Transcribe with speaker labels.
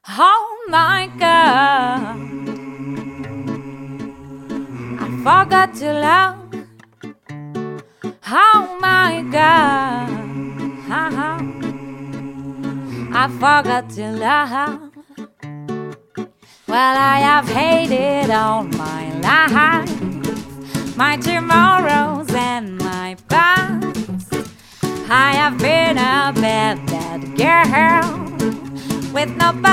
Speaker 1: Oh my God, I forgot to love. Oh my God, I forgot to love. Well, I have hated all my life, my tomorrows and my past. I have been a bad, bad girl with nobody.